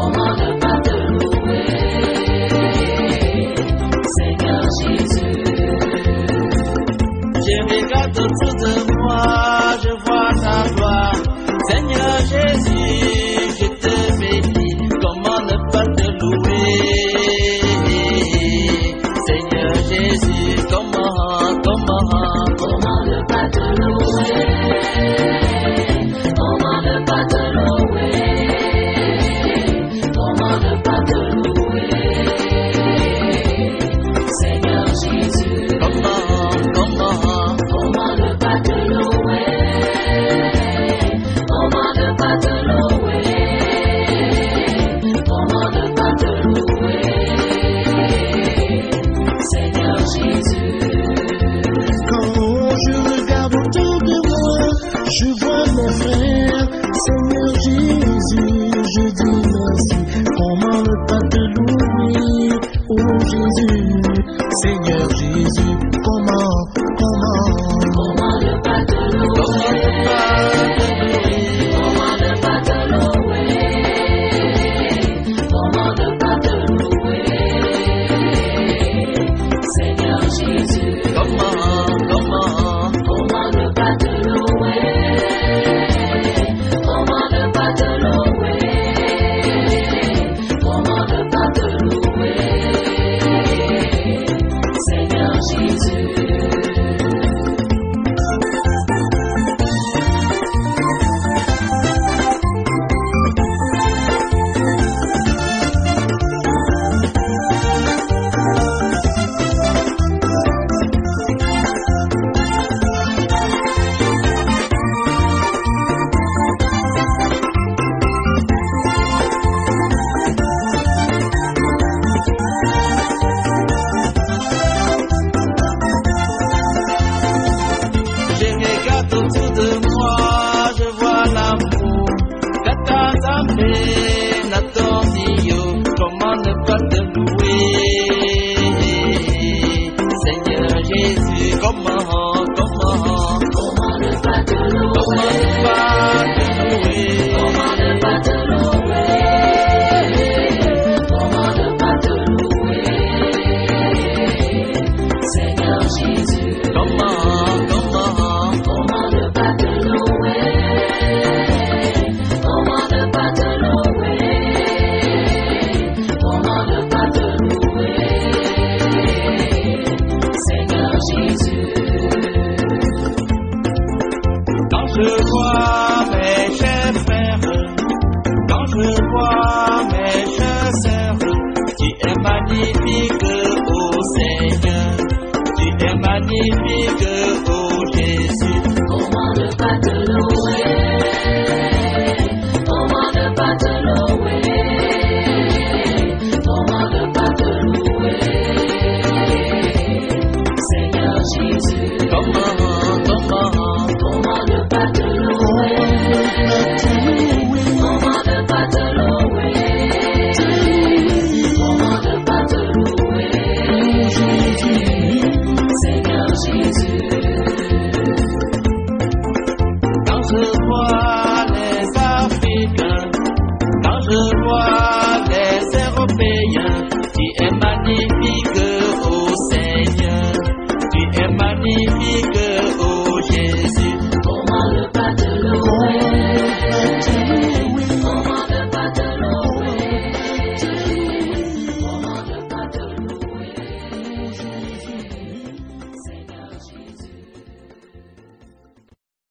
Comment ne pas te louer, Seigneur Jésus. Je regarde autour de moi, je vois ta gloire, Seigneur Jésus, je te bénis. Comment ne pas te louer, Seigneur Jésus. Comment ne pas te louer, comment ne pas te louer, comment ne pas te louer, Seigneur Jésus. Comment ne pas te louer, comment ne pas te louer, comment ne pas te louer, Seigneur Jésus. Quand je regarde autour de moi, je vois mes frères, Seigneur Jésus, je dis merci. Comment ne pas te louer, oh Jésus, Seigneur Jésus. Comment ne pas te louer, comment ne pas te louer, comment ne pas te louer, Seigneur Jésus. Comment ne pas te louer, comment ne pas te louer, comment ne pas te louer, Seigneur Jésus. Je regarde autour de moi, je vois l'amour que t'as amené à ton Dieu. Comment ne pas te louer, Seigneur Jésus. Comment ne pas te louer, comment ne pas te louer, comment ne pas te louer, Seigneur Jésus. Comment ne pas te louer, comment ne pas te louer, comment ne pas te louer, Seigneur Jésus. Quand je vois mes chers frères, quand je vois mes chers sœurs, tu es magnifique, ô Seigneur, tu es magnifique.